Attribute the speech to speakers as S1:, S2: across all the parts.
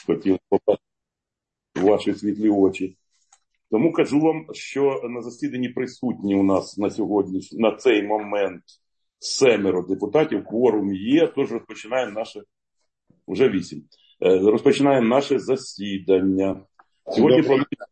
S1: хотіли побачити ваші світлі очі. Тому кажу вам, що на засіданні присутні у нас на сьогодні, на цей момент 7 депутатів, кворум є, тож розпочинаємо наше, вже 8, розпочинаємо наше засідання. Сьогодні планується...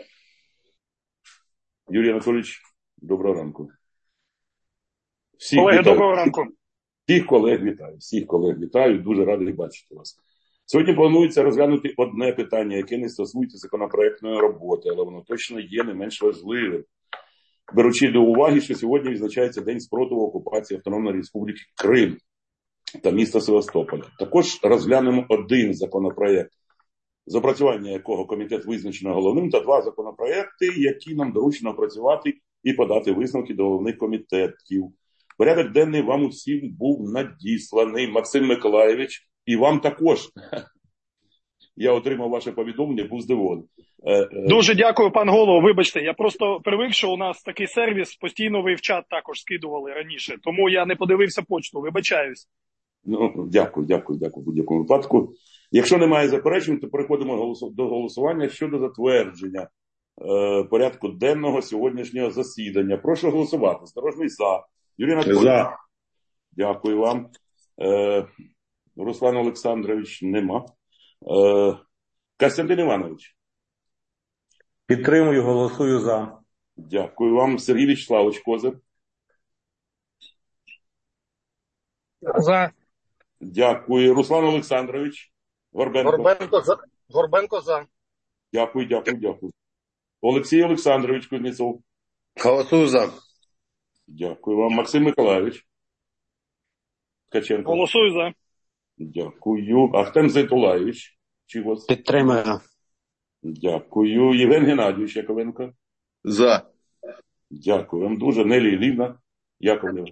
S1: Юрій Анатолійович, доброго ранку.
S2: Колеги, доброго ранку.
S1: Всіх колег вітаю, дуже радий бачити вас. Сьогодні планується розглянути одне питання, яке не стосується законопроектної роботи, але воно точно є не менш важливим. Беручи до уваги, що сьогодні відзначається День спротиву окупації Автономної Республіки Крим та міста Севастополя. Також розглянемо один законопроект, з опрацювання якого комітет визначено головним, та 2 законопроекти, які нам доручено опрацювати і подати висновки до головних комітетів. Порядок денний вам усім був надісланий. Максим Миколайович, і вам також. Я отримав ваше повідомлення, був здивований.
S2: Дуже дякую, пан голово. Вибачте, я просто привик, що у нас такий сервіс, постійно ви в чат також скидували раніше, тому я не подивився почту, вибачаюсь.
S1: Дякую в будь-якому випадку. Якщо немає заперечень, то переходимо до голосування щодо затвердження порядку денного сьогоднішнього засідання. Прошу голосувати. Осторожний за. Юрій Анатолійович. За. Дякую вам. Руслан Олександрович нема. Костянтин Іванович.
S3: Підтримую, голосую за.
S1: Дякую вам. Сергій Вячеславович Козир.
S2: За.
S1: Дякую. Руслан Олександрович Горбенко.
S4: Горбенко за.
S1: Дякую. Олексій Олександрович Кузнєцов.
S4: Голосую за.
S1: Дякую вам. Максим Миколайович Ткаченко.
S2: Голосую за.
S1: Дякую. Ахтем Зайтулаєвич Чигос.
S5: Підтримую.
S1: Дякую. Євген Геннадійович Яковенко.
S4: За.
S1: Дякую вам дуже. Нелі Іллівна Яковлєва.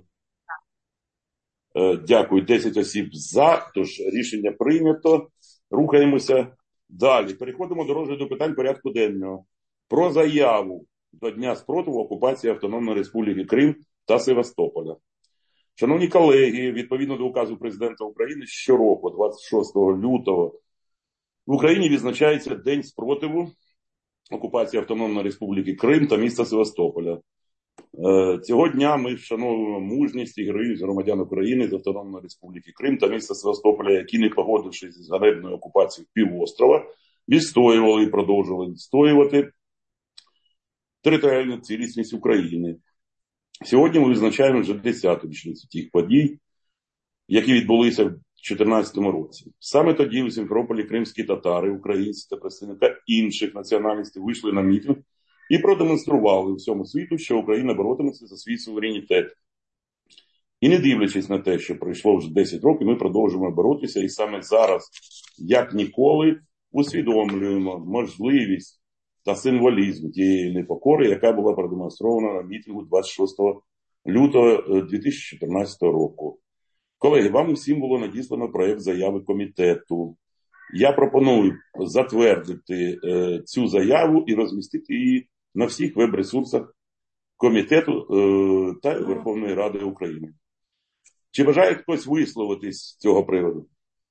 S1: Дякую. 10 осіб за, тож рішення прийнято. Рухаємося далі. Переходимо до розгляду питань порядку денного. Про заяву до Дня спротиву окупації Автономної Республіки Крим та Севастополя. Шановні колеги, відповідно до указу Президента України, щороку, 26 лютого, в Україні відзначається День спротиву окупації Автономної Республіки Крим та міста Севастополя. Цього дня ми вшановуємо мужність і героїзм громадян України з Автономної Республіки Крим та міста Севастополя, які, не погодившись з ганебною окупацією півострова, відстоювали і продовжували відстоювати територіальну цілісність України. Сьогодні ми відзначаємо вже 10-ту річницю тих подій, які відбулися в 2014 році. Саме тоді у Сімферополі кримські татари, українці та представники інших національностей вийшли на мітинг і продемонстрували всьому світу, що Україна боротиметься за свій суверенітет. І не дивлячись на те, що пройшло вже 10 років, ми продовжуємо боротися і саме зараз, як ніколи, усвідомлюємо можливість та символізм тієї непокори, яка була продемонстрована на мітингу 26 лютого 2014 року. Колеги, вам усім було надіслано проєкт заяви комітету. Я пропоную затвердити цю заяву і розмістити її на всіх веб-ресурсах комітету та Верховної Ради України. Чи бажає хтось висловитись з цього приводу?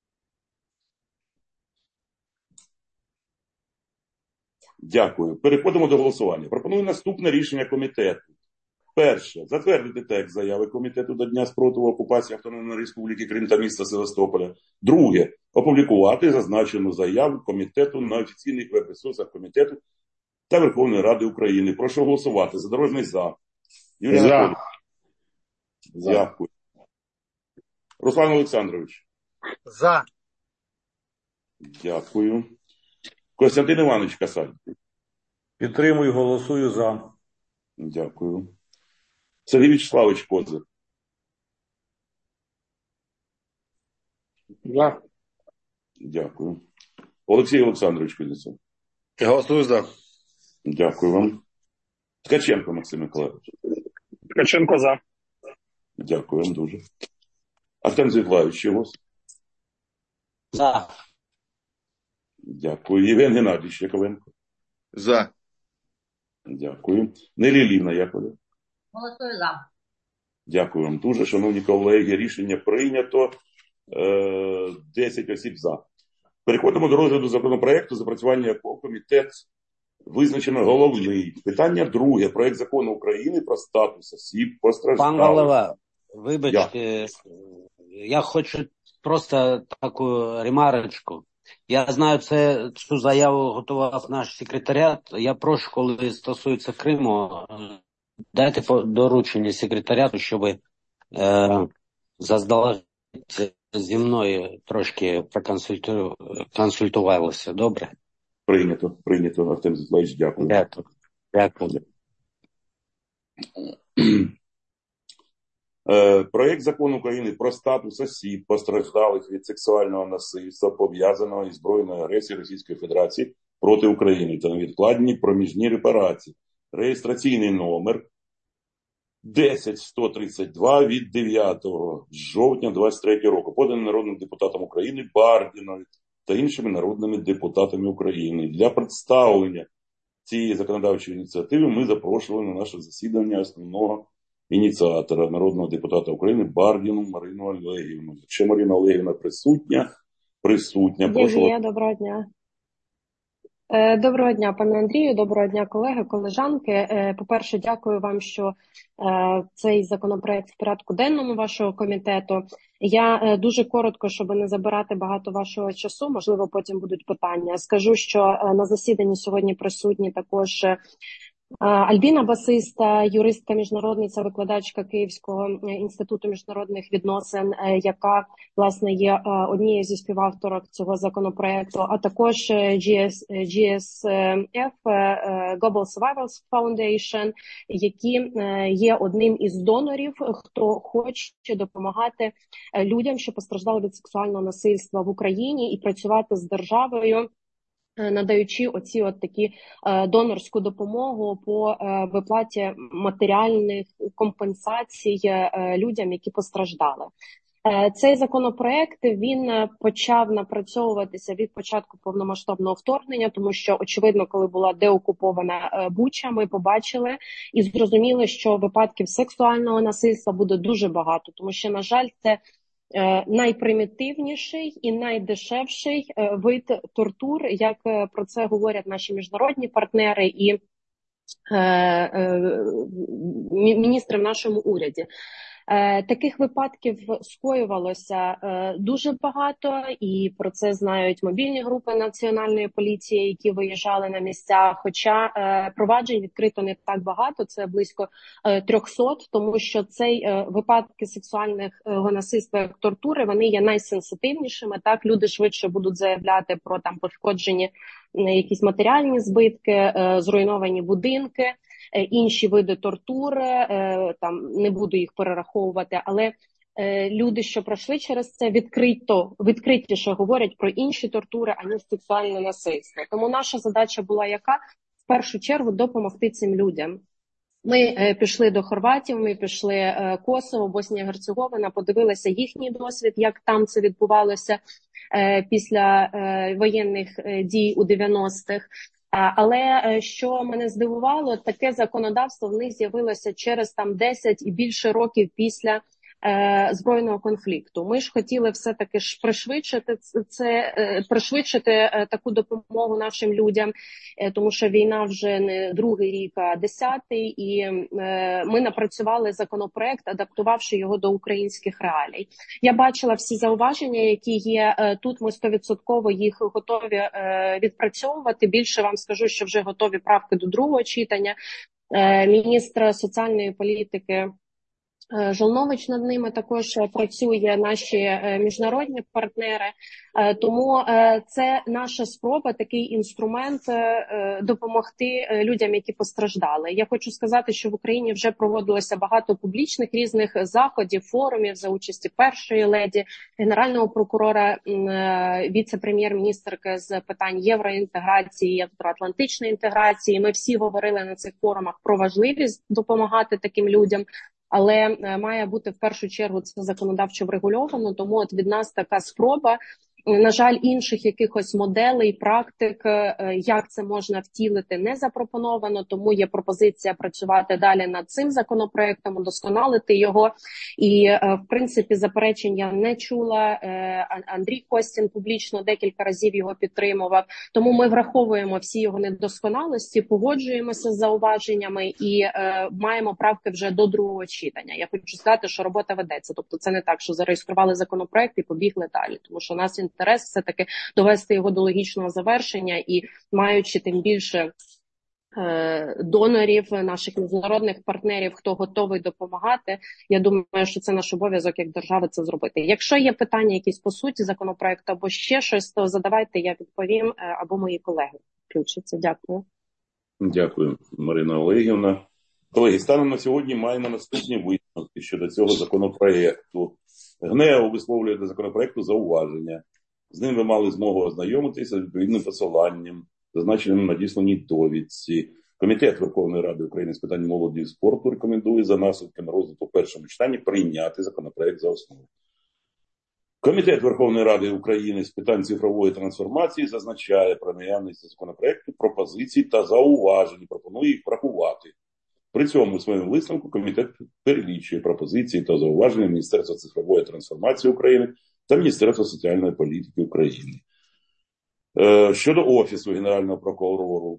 S1: Дякую. Переходимо до голосування. Пропоную наступне рішення комітету. Перше. Затвердити текст заяви комітету до Дня спротиву окупації Автономної Республіки Крим та міста Севастополя. Друге. Опублікувати зазначену заяву комітету на офіційних веб-ресурсах комітету та Верховної Ради України. Прошу голосувати. Задорожний за. Юрій Анатолійович. Дякую. Руслан Олександрович.
S4: За.
S1: Дякую. Костянтин Іванович Касаль.
S3: Підтримую, голосую за.
S1: Дякую. Сергій Вячеславович Козир.
S4: За.
S1: Дякую. Олексій Олександрович Кузнєцов.
S4: Голосую за.
S1: Дякую вам. Ткаченко Максим Миколайович.
S2: Ткаченко за.
S1: Дякую вам дуже. Ахтем Зайтулаєвич Чигос.
S5: За.
S1: Дякую. Євген Геннадійович Яковенко.
S4: За.
S1: Дякую. Нелі Іллівна Яковлєва.
S6: Голосую за.
S1: Дякую вам дуже, шановні колеги. Рішення прийнято. 10 осіб за. Переходимо до розгляду законопроекту, запрацювання якого комітет визначено головний. Питання друге. Проект закону України про статус осіб
S5: Пан
S1: постраждалих.
S5: голова, вибачте, я хочу просто таку ремарочку. Я знаю, цю заяву готував наш секретаріат. Я прошу, коли стосується Криму, дайте доручення секретаріату, щоб заздалегідь зі мною трошки проконсультувалися. Добре?
S1: Прийнято, Артем Святославович, дякую.
S5: Дякую.
S1: Проект закону України про статус осіб, постраждалих від сексуального насильства, пов'язаного із збройною агресією Російської Федерації проти України та невідкладні проміжні репарації. Реєстраційний номер 10132 від 9 жовтня 2023 року. Поданий народним депутатом України Бардіною та іншими народними депутатами України. Для представлення цієї законодавчої ініціативи ми запрошували на наше засідання основного ініціатора, народного депутата України Бардіну Марину Олегівну. Якщо Марина Олегівна присутня.
S6: Є, доброго дня. Доброго дня, пане Андрію, доброго дня, колеги, колежанки. По-перше, дякую вам, що цей законопроект в порядку денному вашого комітету. Я дуже коротко, щоб не забирати багато вашого часу, можливо, потім будуть питання. Скажу, що на засіданні сьогодні присутні також Альбіна Басиста, юристка-міжнародниця, викладачка Київського інституту міжнародних відносин, яка, власне, є однією зі співавторок цього законопроекту, а також GSF, Global Survivors Foundation, які є одним із донорів, хто хоче допомагати людям, що постраждали від сексуального насильства в Україні, і працювати з державою, надаючи такі донорську допомогу по виплаті матеріальних компенсацій людям, які постраждали. Цей законопроект, він почав напрацьовуватися від початку повномасштабного вторгнення, тому що, очевидно, коли була деокупована Буча, ми побачили і зрозуміли, що випадків сексуального насильства буде дуже багато, тому що, на жаль, це найпримітивніший і найдешевший вид тортур, як про це говорять наші міжнародні партнери і міністри в нашому уряді. Таких випадків скоювалося дуже багато, і про це знають мобільні групи Національної поліції, які виїжджали на місця, хоча проваджень відкрито не так багато, це близько 300, тому що випадки сексуального насильства як тортури, вони є найсенситивнішими, так, люди швидше будуть заявляти про пошкоджені якісь матеріальні збитки, зруйновані будинки, інші види тортури, не буду їх перераховувати, але люди, що пройшли через це, відкритіше говорять про інші тортури, аніж сексуальне насильство. Тому наша задача була яка? В першу чергу допомогти цим людям. Ми пішли до Хорватії, ми пішли Косово, Боснія, Герцеговина, подивилися їхній досвід, як там це відбувалося після воєнних дій у 90-х. Але що мене здивувало, таке законодавство в них з'явилося через 10 і більше років після збройного конфлікту. Ми ж хотіли все-таки пришвидшити таку допомогу нашим людям, тому що війна вже не другий рік, а 10-й, і ми напрацювали законопроект, адаптувавши його до українських реалій. Я бачила всі зауваження, які є тут, ми 100% їх готові відпрацьовувати. Більше вам скажу, що вже готові правки до другого читання. Міністр соціальної політики Жолнович над ними також працює, наші міжнародні партнери. Тому це наша спроба, такий інструмент допомогти людям, які постраждали. Я хочу сказати, що в Україні вже проводилося багато публічних різних заходів, форумів за участі першої леді, генерального прокурора, віце-прем'єр-міністерки з питань євроінтеграції, євроатлантичної інтеграції. Ми всі говорили на цих форумах про важливість допомагати таким людям. Але має бути в першу чергу це законодавчо врегульовано, тому від нас така спроба. На жаль, інших якихось моделей, практик, як це можна втілити, не запропоновано, тому є пропозиція працювати далі над цим законопроектом, удосконалити його. І, в принципі, заперечень я не чула. Андрій Костін публічно декілька разів його підтримував. Тому ми враховуємо всі його недосконалості, погоджуємося з зауваженнями і маємо правки вже до другого читання. Я хочу сказати, що робота ведеться. Тобто це не так, що зареєстрували законопроект і побігли далі. Тому що у нас інтерес все-таки довести його до логічного завершення і маючи тим більше донорів, наших міжнародних партнерів, хто готовий допомагати, я думаю, що це наш обов'язок як держави це зробити. Якщо є питання якісь по суті законопроекту або ще щось, то задавайте, я відповім, або мої колеги включаться. Дякую.
S1: Дякую, Марина Олегівна. Колеги, станом на сьогодні маємо наступні висновки щодо цього законопроекту. ГНЕУ висловлює до законопроекту зауваження. З ним ви мали змогу ознайомитися з відповідним посиланням, зазначеним в надісланій довідці. Комітет Верховної Ради України з питань молоді і спорту рекомендує за наслідками розгляду в першому читанні прийняти законопроект за основу. Комітет Верховної Ради України з питань цифрової трансформації зазначає про наявність законопроекту пропозицій та зауважень і пропонує їх врахувати. При цьому у своєму висновку комітет перелічує пропозиції та зауваження Міністерства цифрової трансформації України та Міністерства соціальної політики України. Щодо Офісу Генерального прокурору,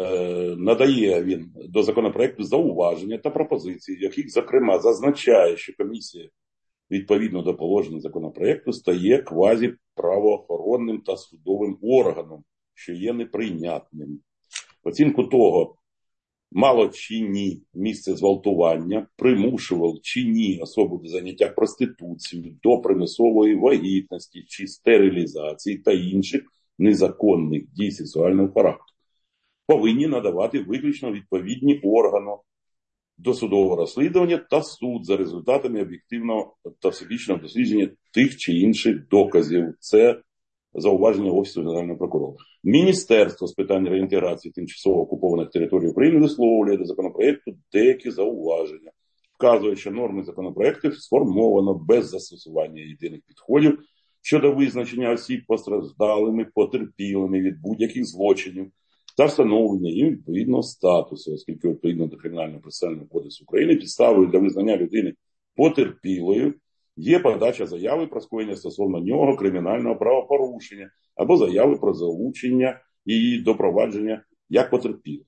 S1: надає він до законопроекту зауваження та пропозиції, яких, зокрема, зазначає, що комісія відповідно до положень законопроекту стає квазіправоохоронним та судовим органом, що є неприйнятним. Оцінку того, мало чи ні місце зґвалтування, примушував чи ні особу до заняття проституцією, до примусової вагітності чи стерилізації та інших незаконних дій сексуального характеру, повинні надавати виключно відповідні органи досудового розслідування та суд за результатами об'єктивного та всебічного дослідження тих чи інших доказів. Це зауваження Офісу Генерального прокурора. Міністерство з питань реінтеграції тимчасово окупованих територій України висловлює до законопроекту деякі зауваження. Вказує, що норми законопроекту сформовано без застосування єдиних підходів щодо визначення осіб постраждалими, потерпілими від будь-яких злочинів та встановлення їм відповідного статусу, оскільки відповідно до Кримінального процесуального кодексу України підставою для визнання людини потерпілою є подача заяви про скоєння стосовно нього кримінального правопорушення або заяви про залучення її до провадження як потерпілого.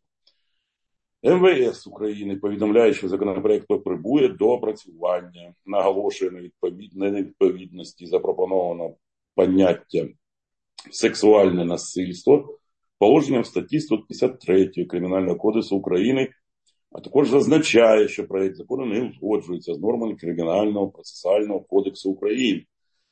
S1: МВС України повідомляє, що законопроект потребує доопрацювання, наголошує на невідповідності запропонованого поняття сексуальне насильство положенням статті 153 Кримінального кодексу України, а також зазначає, що проект закону не узгоджується з нормами Кримінального процесуального кодексу України.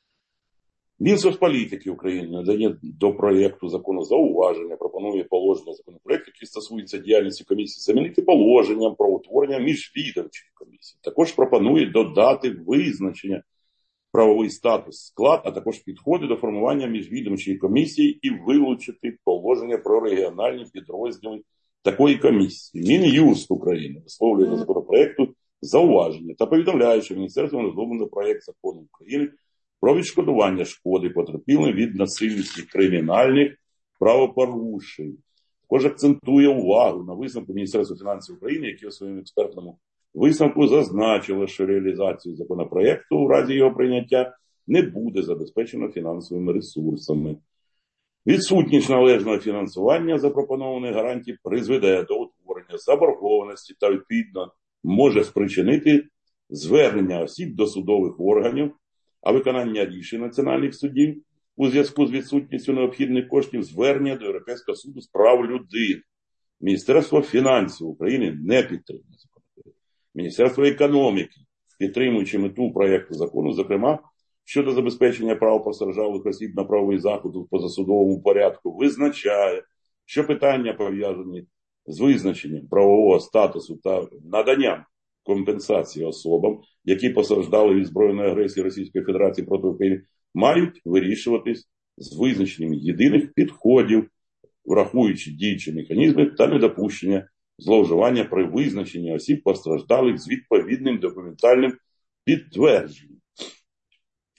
S1: Мінсоцполітики України надає до проєкту закону зауваження, пропонує положення законопроекту, які стосуються діяльності комісії, замінити положенням про утворення міжвідомчої комісії. Також пропонує додати визначення правовий статус, склад, а також підходи до формування міжвідомчої комісії і вилучити положення про регіональні підрозділи такої комісії. Мін'юст України висловлює до законопроекту зауваження та повідомляє, що Міністерством розроблено проєкт закону України про відшкодування шкоди потерпілим від насильницьких кримінальних правопорушень. Також акцентує увагу на висновку Міністерства фінансів України, яке у своєму експертному висновку зазначило, що реалізацію законопроекту у разі його прийняття не буде забезпечено фінансовими ресурсами. Відсутність належного фінансування запропонованих гарантій призведе до утворення заборгованості та відповідно може спричинити звернення осіб до судових органів, а виконання рішень національних судів у зв'язку з відсутністю необхідних коштів звернення до Європейського суду з прав людини. Міністерство фінансів України не підтримує законопроект. Міністерство економіки, підтримуючи мету проєкту закону, зокрема, щодо забезпечення прав постраждалих осіб на правовий захист у позасудовому порядку, визначає, що питання, пов'язані з визначенням правового статусу та наданням компенсації особам, які постраждали від збройної агресії Російської Федерації проти України, мають вирішуватись з визначенням єдиних підходів, врахуючи діючі механізми та недопущення зловживання при визначенні осіб постраждалих з відповідним документальним підтвердженням.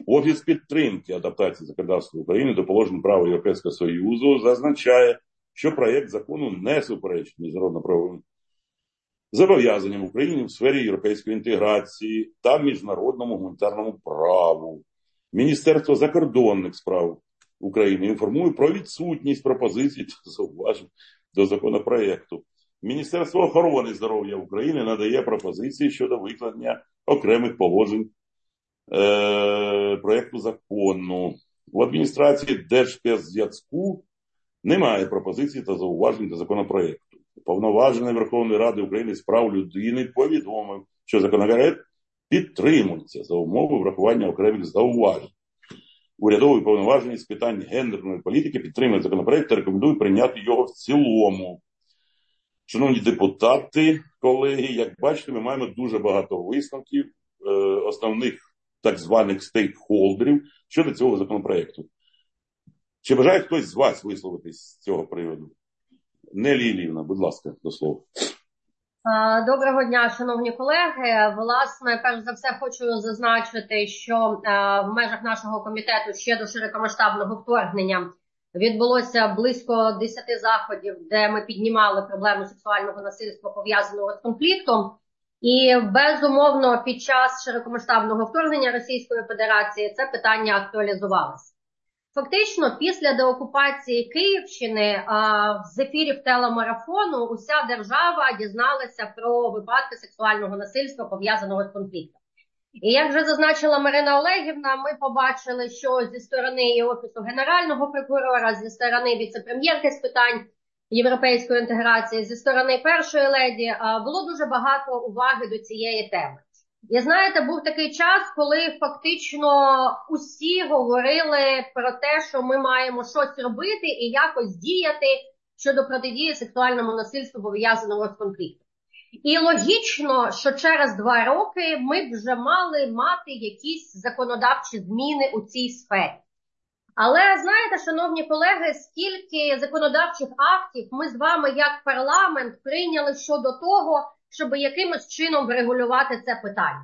S1: Офіс підтримки адаптації законодавства України до положень права Європейського Союзу зазначає, що проєкт закону не суперечить міжнародно-правовим зобов'язанням України в сфері європейської інтеграції та міжнародному гуманітарному праву. Міністерство закордонних справ України інформує про відсутність пропозицій та зауважень до законопроєкту. Міністерство охорони здоров'я України надає пропозиції щодо викладення окремих положень проєкту закону. В адміністрації Держспецзв'язку немає пропозицій та зауважень до законопроєкту. Уповноважений Верховної Ради України з прав людини повідомив, що законопроєкт підтримується за умови врахування окремих зауважень. Урядовий уповноважений з питань гендерної політики підтримує законопроєкт та рекомендує прийняти його в цілому. Шановні депутати, колеги, як бачите, ми маємо дуже багато висновків основних так званих стейкхолдерів щодо цього законопроєкту. Чи бажає хтось з вас висловитись з цього приводу? Нелі Іллівна, будь ласка, до слова.
S7: Доброго дня, шановні колеги. Власне, перш за все хочу зазначити, що в межах нашого комітету ще до широкомасштабного вторгнення відбулося близько 10 заходів, де ми піднімали проблему сексуального насильства, пов'язаного з конфліктом. І, безумовно, під час широкомасштабного вторгнення Російської Федерації це питання актуалізувалося. Фактично, після деокупації Київщини з ефірів телемарафону уся держава дізналася про випадки сексуального насильства, пов'язаного з конфліктом. І як вже зазначила Марина Олегівна, ми побачили, що зі сторони і Офісу Генерального прокурора, зі сторони віце-прем'єрки з питань європейської інтеграції, зі сторони першої леді було дуже багато уваги до цієї теми. І знаєте, був такий час, коли фактично усі говорили про те, що ми маємо щось робити і якось діяти щодо протидії сексуальному насильству, пов'язаного з конфліктом. І логічно, що через 2 роки ми б вже мали мати якісь законодавчі зміни у цій сфері. Але, знаєте, шановні колеги, скільки законодавчих актів ми з вами як парламент прийняли щодо того, щоб якимось чином врегулювати це питання?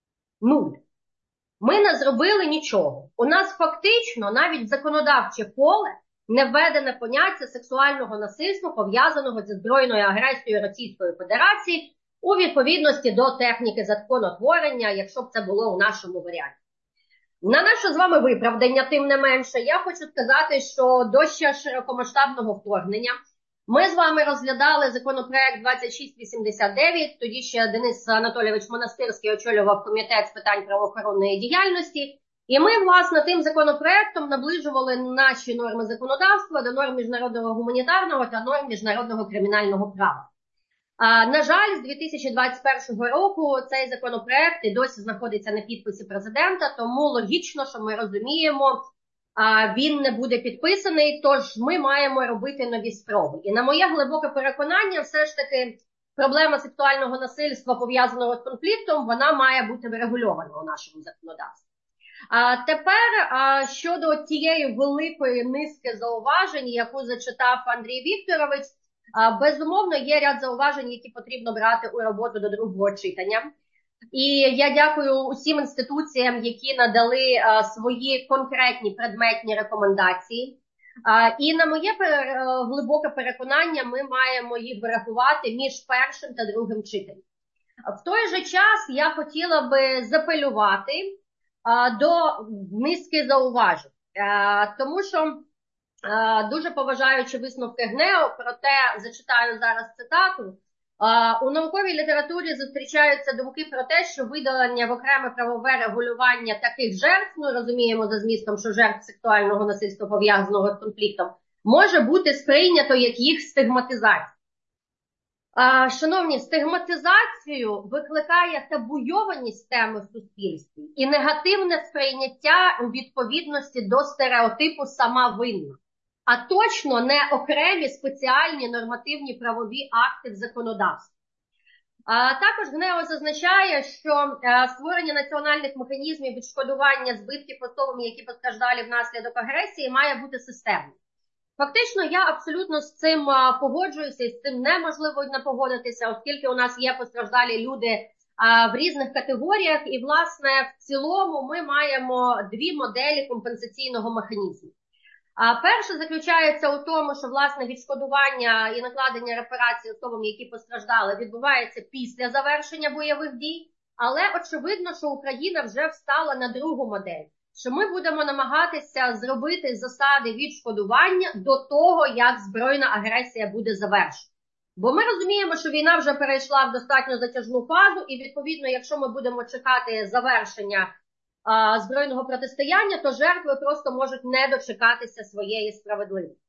S7: 0. Ми не зробили нічого. У нас фактично навіть в законодавче поле не введене поняття сексуального насильства, пов'язаного зі збройною агресією Російської Федерації у відповідності до техніки законотворення, якщо б це було у нашому варіанті. На наше з вами виправдання, тим не менше, я хочу сказати, що до ще широкомасштабного вторгнення ми з вами розглядали законопроект 2689, тоді ще Денис Анатолійович Монастирський очолював комітет з питань правоохоронної діяльності, і ми, власне, тим законопроектом наближували наші норми законодавства до норм міжнародного гуманітарного та норм міжнародного кримінального права. На жаль, з 2021 року цей законопроект і досі знаходиться на підписі президента, тому логічно, що ми розуміємо, він не буде підписаний, тож ми маємо робити нові спроби. І на моє глибоке переконання, все ж таки проблема сексуального насильства, пов'язаного з конфліктом, вона має бути врегульована у нашому законодавстві. Тепер щодо тієї великої низки зауважень, яку зачитав Андрій Вікторович, безумовно, є ряд зауважень, які потрібно брати у роботу до другого читання. І я дякую усім інституціям, які надали свої конкретні предметні рекомендації. І на моє глибоке переконання, ми маємо їх врахувати між першим та другим читанням. В той же час я хотіла би запелювати до низки зауважень, тому що дуже поважаючи висновки ГНЕО, проте зачитаю зараз цитату. У науковій літературі зустрічаються думки про те, що видалення в окреме правове регулювання таких жертв, ну розуміємо за змістом, що жертв сексуального насильства, пов'язаного з конфліктом, може бути сприйнято як їх стигматизація. Шановні, стигматизацію викликає табуйованість теми в суспільстві і негативне сприйняття у відповідності до стереотипу «сама винна», а точно не окремі спеціальні нормативні правові акти в законодавстві. Також ГНЕО зазначає, що створення національних механізмів відшкодування збитків особам, які постраждали внаслідок агресії, має бути системним. Фактично, я абсолютно з цим погоджуюся, і з цим неможливо не погодитися, оскільки у нас є постраждалі люди в різних категоріях. І, власне, в цілому ми маємо дві моделі компенсаційного механізму. Перше заключається у тому, що, власне, відшкодування і накладення репарацій особам, які постраждали, відбувається після завершення бойових дій. Але очевидно, що Україна вже встала на другу модель, що ми будемо намагатися зробити засади відшкодування до того, як збройна агресія буде завершена. Бо ми розуміємо, що війна вже перейшла в достатньо затяжну фазу, і, відповідно, якщо ми будемо чекати завершення збройного протистояння, то жертви просто можуть не дочекатися своєї справедливості.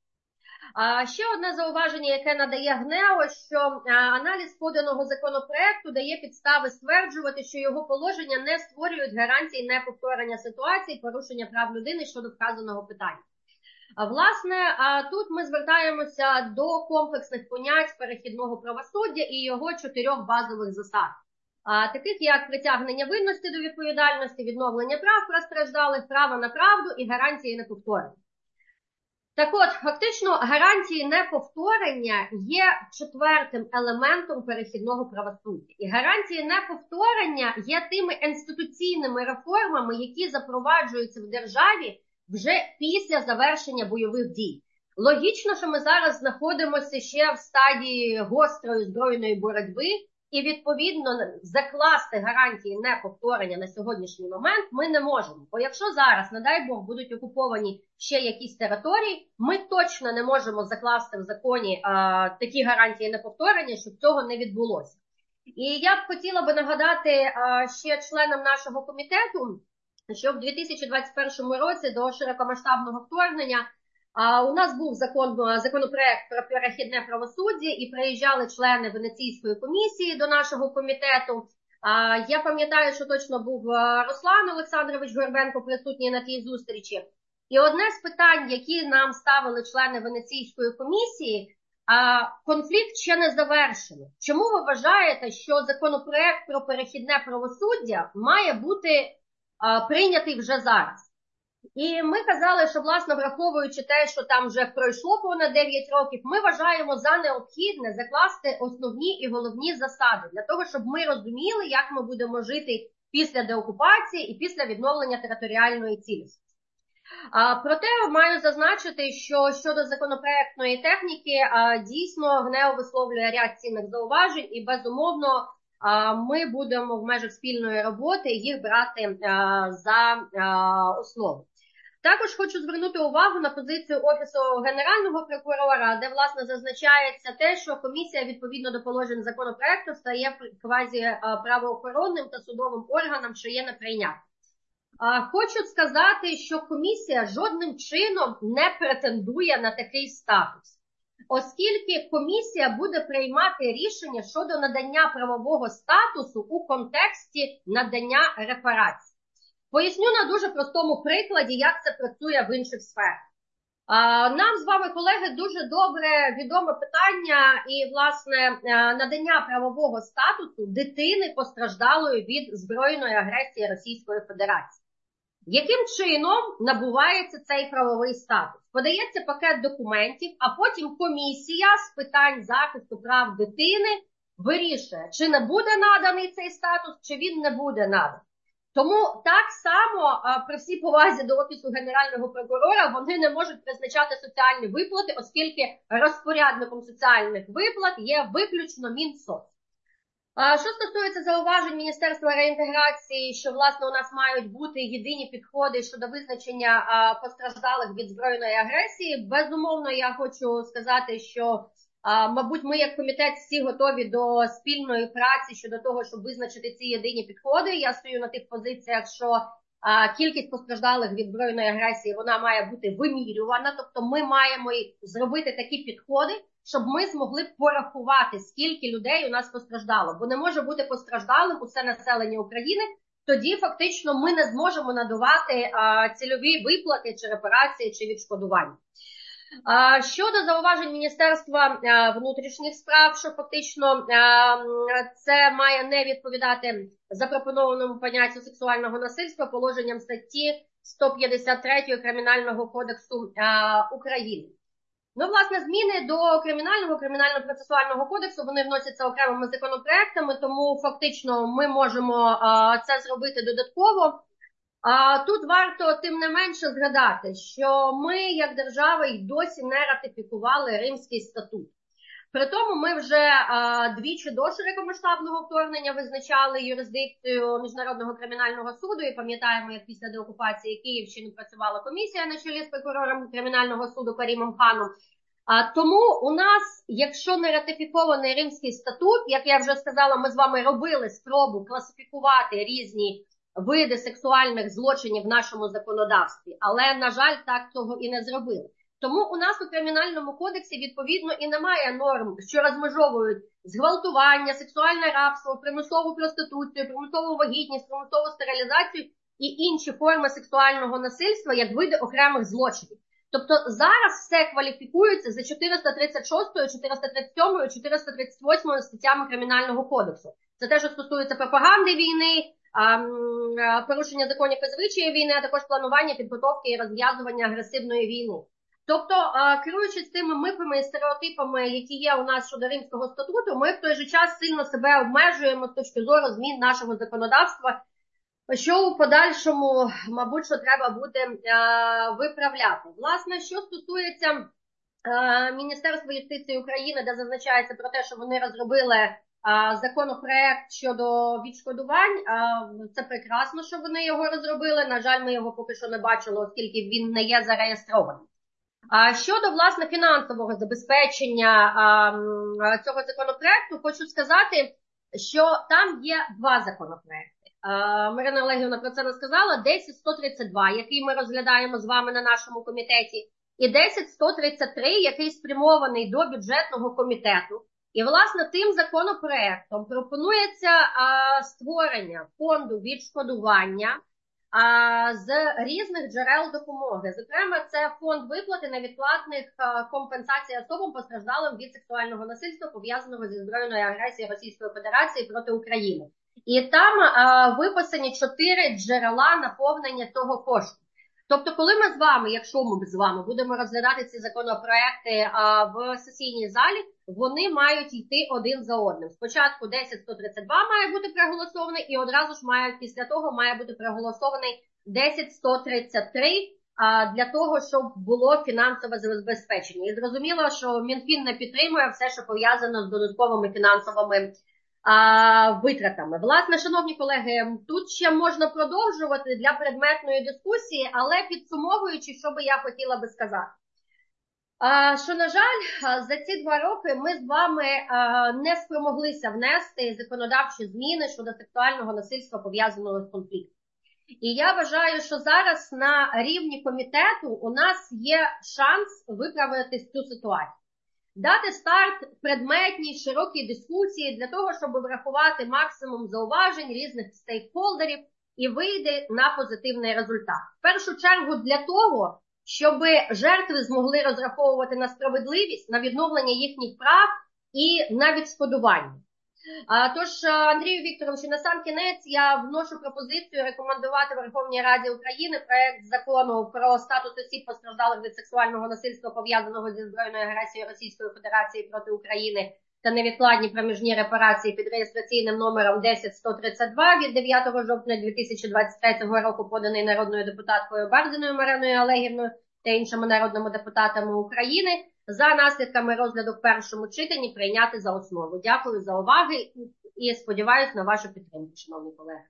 S7: Ще одне зауваження, яке надає ГНЕО, що аналіз поданого законопроекту дає підстави стверджувати, що його положення не створюють гарантій неповторення ситуації, порушення прав людини щодо вказаного питання. Власне, тут ми звертаємося до комплексних понять перехідного правосуддя і його 4 базових засад. Таких як притягнення винності до відповідальності, відновлення прав постраждалих, право на правду і гарантії неповторення. Так от, фактично, гарантії неповторення є 4-тим елементом перехідного правосуддя. І гарантії неповторення є тими інституційними реформами, які запроваджуються в державі вже після завершення бойових дій. Логічно, що ми зараз знаходимося ще в стадії гострої збройної боротьби, і, відповідно, закласти гарантії неповторення на сьогоднішній момент ми не можемо. Бо якщо зараз, не дай Бог, будуть окуповані ще якісь території, ми точно не можемо закласти в законі такі гарантії неповторення, щоб цього не відбулося. І я б хотіла би нагадати ще членам нашого комітету, що в 2021 році до широкомасштабного вторгнення у нас був законопроект про перехідне правосуддя, і приїжджали члени Венеційської комісії до нашого комітету. Я пам'ятаю, що точно був Руслан Олександрович Горбенко присутній на тій зустрічі. І одне з питань, які нам ставили члени Венеційської комісії, конфлікт ще не завершений. Чому ви вважаєте, що законопроект про перехідне правосуддя має бути прийнятий вже зараз? І ми казали, що, власне, враховуючи те, що там вже пройшло понад 9 років, ми вважаємо за необхідне закласти основні і головні засади для того, щоб ми розуміли, як ми будемо жити після деокупації і після відновлення територіальної цілісності. Проте маю зазначити, що щодо законопроектної техніки, дійсно ГНЕО висловлює ряд цінних зауважень і, безумовно, ми будемо в межах спільної роботи їх брати за основу. Також хочу звернути увагу на позицію Офісу Генерального прокурора, де, власне, зазначається те, що комісія, відповідно до положень законопроекту, стає квазі-правоохоронним та судовим органом, що є неприйнятним. Хочу сказати, що комісія жодним чином не претендує на такий статус, оскільки комісія буде приймати рішення щодо надання правового статусу у контексті надання репарацій. Поясню на дуже простому прикладі, як це працює в інших сферах. Нам з вами, колеги, дуже добре відоме питання і, власне, надання правового статусу дитини, постраждалої від збройної агресії Російської Федерації. Яким чином набувається цей правовий статус? Подається пакет документів, а потім комісія з питань захисту прав дитини вирішує, чи не буде наданий цей статус, чи він не буде наданий. Тому так само, при всій повазі до Офісу Генерального прокурора, вони не можуть призначати соціальні виплати, оскільки розпорядником соціальних виплат є виключно Мінсоц. Що стосується зауважень Міністерства реінтеграції, що, власне, у нас мають бути єдині підходи щодо визначення постраждалих від збройної агресії, безумовно, я хочу сказати, що, мабуть, ми як комітет всі готові до спільної праці щодо того, щоб визначити ці єдині підходи. Я стою на тих позиціях, що кількість постраждалих від збройної агресії, вона має бути вимірювана, тобто ми маємо зробити такі підходи, щоб ми змогли порахувати, скільки людей у нас постраждало. Бо не може бути постраждалим усе населення України, тоді фактично ми не зможемо надавати цільові виплати, чи репарації, чи відшкодування. Щодо зауважень Міністерства внутрішніх справ, що фактично це має не відповідати запропонованому поняттю сексуального насильства положенням статті 153 Кримінального кодексу України. Ну, власне, зміни до кримінально-процесуального кодексу, вони вносяться окремими законопроектами, тому фактично ми можемо це зробити додатково. Тут варто, тим не менше, згадати, що ми, як держава, й досі не ратифікували Римський статут. При тому ми вже двічі до широкомасштабного вторгнення визначали юрисдикцію Міжнародного кримінального суду, і пам'ятаємо, як після деокупації Київщини працювала комісія на чолі з прокурором Кримінального суду Карімом Ханом. Тому у нас, якщо не ратифікований Римський статут, як я вже сказала, ми з вами робили спробу класифікувати різні види сексуальних злочинів в нашому законодавстві, але, на жаль, так цього і не зробили. Тому у нас у Кримінальному кодексі, відповідно, і немає норм, що розмежовують зґвалтування, сексуальне рабство, примусову проституцію, примусову вагітність, примусову стерилізацію і інші форми сексуального насильства як види окремих злочинів. Тобто зараз все кваліфікується за 436, 437, 438 статтями Кримінального кодексу. Це те, що стосується пропаганди війни, порушення законів і звичаїв війни, а також планування, підготовки і розв'язування агресивної війни. Тобто, керуючись тими мифами і стереотипами, які є у нас щодо Римського статуту, ми в той же час сильно себе обмежуємо з точки зору змін нашого законодавства, що у подальшому, мабуть, що треба буде виправляти. Власне, що стосується Міністерства юстиції України, де зазначається про те, що вони розробили законопроект щодо відшкодувань, це прекрасно, що вони його розробили. На жаль, ми його поки що не бачили, оскільки він не є зареєстрований. Щодо, власне, фінансового забезпечення цього законопроекту, хочу сказати, що там є два законопроекти. Марина Олегівна про це не сказала. 10132, який ми розглядаємо з вами на нашому комітеті, і 10133, який спрямований до бюджетного комітету. І, власне, тим законопроектом пропонується створення фонду відшкодування з різних джерел допомоги. Зокрема, це фонд виплати невідкладних компенсацій особам, постраждалим від сексуального насильства, пов'язаного зі збройною агресією Російської Федерації проти України. І там виписані 4 джерела наповнення цього кошту. Тобто, коли ми з вами, якщо ми з вами будемо розглядати ці законопроекти в сесійній залі, вони мають йти один за одним. Спочатку 10132 має бути проголосований, і одразу ж після того має бути проголосований 10133 для того, щоб було фінансове забезпечення. І зрозуміло, що Мінфін не підтримує все, що пов'язано з додатковими фінансовими витратами. Власне, шановні колеги, тут ще можна продовжувати для предметної дискусії, але підсумовуючи, що би я хотіла би сказати. Що, на жаль, за ці 2 роки ми з вами не спромоглися внести законодавчі зміни щодо сексуального насильства, пов'язаного з конфліктом. І я вважаю, що зараз на рівні комітету у нас є шанс виправити цю ситуацію. Дати старт предметній, широкій дискусії для того, щоб врахувати максимум зауважень різних стейкхолдерів і вийти на позитивний результат. В першу чергу для того, щоб жертви змогли розраховувати на справедливість, на відновлення їхніх прав і на відшкодування. Тож, Андрію Вікторовичу, на сам кінець я вношу пропозицію рекомендувати Верховній Раді України проект закону про статус осіб, постраждалих від сексуального насильства, пов'язаного зі збройною агресією Російської Федерації проти України та невідкладні проміжні репарації під реєстраційним номером 10132 від 9 жовтня 2023 року, поданий народною депутаткою Бардіною Мариною Олегівною та іншими народними депутатами України, за наслідками розгляду в першому читанні прийняти за основу. Дякую за увагу і сподіваюся на вашу підтримку, шановні колеги.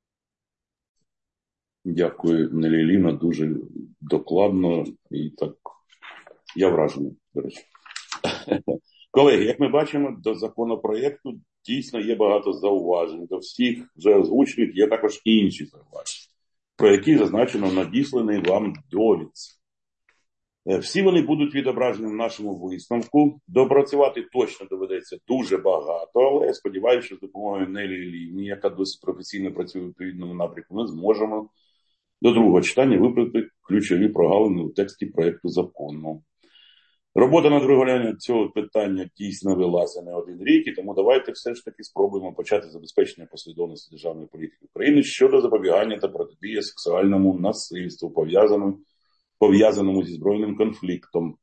S1: Дякую, Нелі Ліна, дуже докладно і так, я вражений, до речі. Колеги, як ми бачимо, до законопроєкту дійсно є багато зауважень. До всіх вже озвучених є також інші зауваження, про які зазначено в надісланий вам довідці. Всі вони будуть відображені в нашому висновку. Допрацювати точно доведеться дуже багато, але я сподіваюся, що з допомогою Нелі Ліні, яка досить професійно працює в відповідному напрямку, ми зможемо до другого читання виправити ключові прогалини у тексті проєкту закону. Робота над регулюванням цього питання дійсно велася не один рік, і тому давайте все ж таки спробуємо почати забезпечення послідовності державної політики України щодо запобігання та протидії сексуальному насильству, пов'язаному зі збройним конфліктом.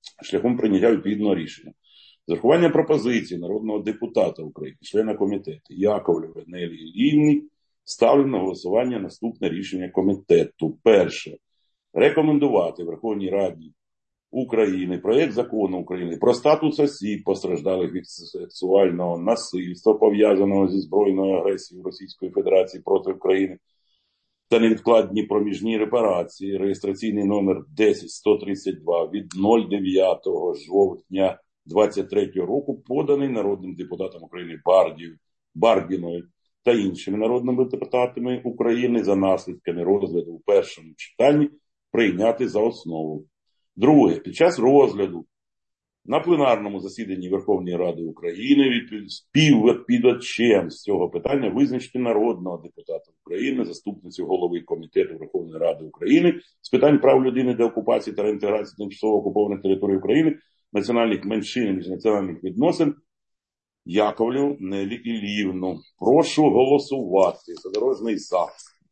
S1: шляхом прийняття відповідного рішення. З урахуванням пропозицій народного депутата України, члена комітету Яковлєвої Нелі Іллівни, ставлю на голосування наступне рішення комітету. Перше. Рекомендувати Верховній Раді України проєкт закону України про статус осіб, постраждалих від сексуального насильства, пов'язаного зі збройною агресією Російської Федерації проти України, та невідкладні проміжні репарації, реєстраційний номер 10132 від 09 жовтня 2023 року, поданий народним депутатом України Бардіною та іншими народними депутатами України за наслідками розгляду у першому читанні, прийняти за основу. Друге. Під час розгляду на пленарному засіданні Верховної Ради України співвідповідачем з цього питання визначити народного депутата України, заступницю голови Комітету Верховної Ради України з питань прав людини, деокупації та реінтеграції тимчасово окупованих територій України, національних меншин і міжнаціональних відносин Яковлєву Нелі Іллівну. Прошу голосувати. Задорожний за.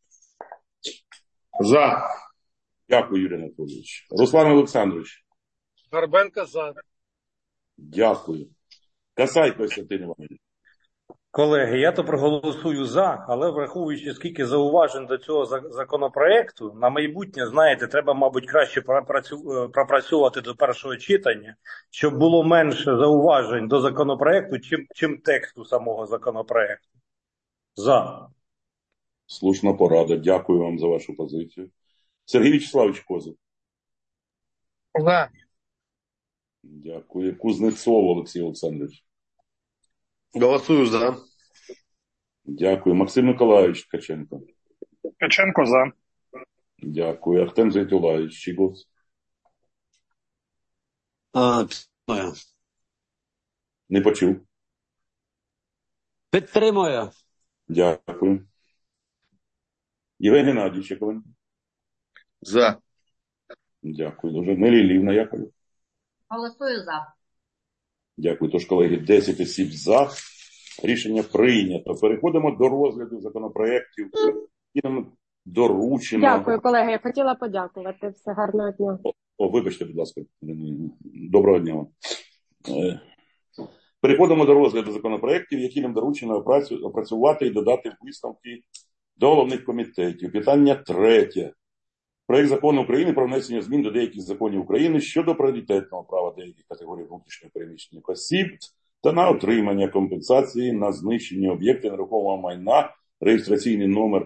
S4: За.
S1: Дякую, Юрій Анатолійович. Руслан Олександрович.
S4: Горбенко за.
S1: Дякую. Касай Костянтин Іванович.
S3: Колеги, я то проголосую за, але враховуючи, скільки зауважень до цього законопроекту, на майбутнє, знаєте, треба, мабуть, краще пропрацьовувати до першого читання, щоб було менше зауважень до законопроекту, чим тексту самого законопроекту. За.
S1: Слушна порада. Дякую вам за вашу позицію. Сергій Вячеславович Козак.
S4: За.
S1: Дякую. Кузнецов Олексій Олександрович.
S4: Голосую за.
S1: Дякую. Максим Миколайович Ткаченко.
S2: Ткаченко за.
S1: Дякую. Ахтем Зайтулаєвич Чигос. Не почув.
S5: Підтримую.
S1: Дякую. Євген Геннадійович Яковлев.
S4: За.
S1: Дякую дуже. Нелі Іллівна Яковлев.
S7: Голосую за.
S1: Дякую. Тож, колеги, 10 осіб за. Рішення прийнято. Переходимо до розгляду законопроєктів. Доручено.
S6: Дякую, колеги. Я хотіла подякувати. Все, гарного дня.
S1: Вибачте, будь ласка. Доброго дня вам. Переходимо до розгляду законопроєктів, які нам доручено опрацювати і додати висновки до головних комітетів. Питання третє. Проект закону України про внесення змін до деяких законів України щодо пріоритетного права деяких категорій внутрішньо переміщених осіб та на отримання компенсації на знищені об'єкти нерухомого майна, реєстраційний номер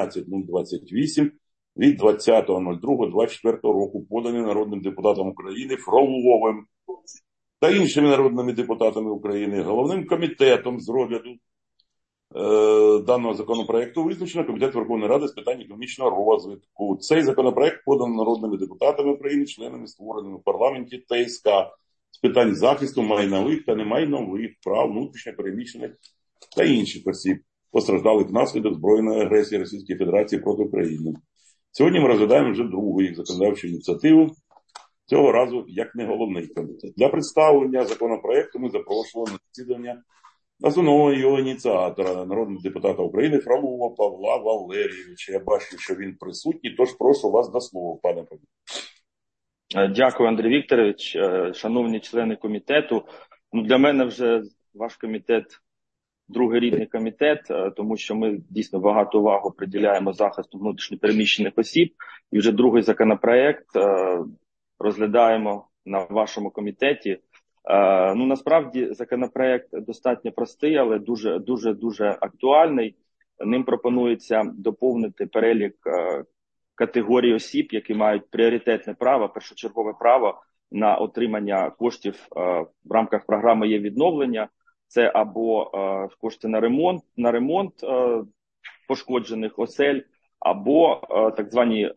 S1: 11028 від 20.02.24 року, поданий народним депутатом України Фроловим та іншими народними депутатами України. Головним комітетом з розгляду даного законопроекту визначено Комітет Верховної Ради з питань економічного розвитку. Цей законопроект поданий народними депутатами України, членами створеними в парламенті ТСК з питань захисту майнових та немайнових прав внутрішньо переміщених та інших осіб, постраждалих внаслідок збройної агресії Російської Федерації проти України. Сьогодні ми розглядаємо вже другу їх законодавчу ініціативу, цього разу як не головний комітет. Для представлення законопроекту ми запрошували на засідання основного його ініціатора, народного депутата України Фролова Павла Валерійовича. Я бачу, що він присутній, тож прошу вас до слова, пане Павло.
S8: Дякую, Андрій Вікторович. Шановні члени комітету, для мене вже ваш комітет другорідний комітет, тому що ми дійсно багато уваги приділяємо захисту внутрішньопереміщених осіб. І вже другий законопроект розглядаємо на вашому комітеті. Насправді законопроект достатньо простий, але дуже актуальний. Ним пропонується доповнити перелік категорій осіб, які мають пріоритетне право, першочергове право на отримання коштів в рамках програми «Є-відновлення». Це або кошти на ремонт пошкоджених осель, або так звані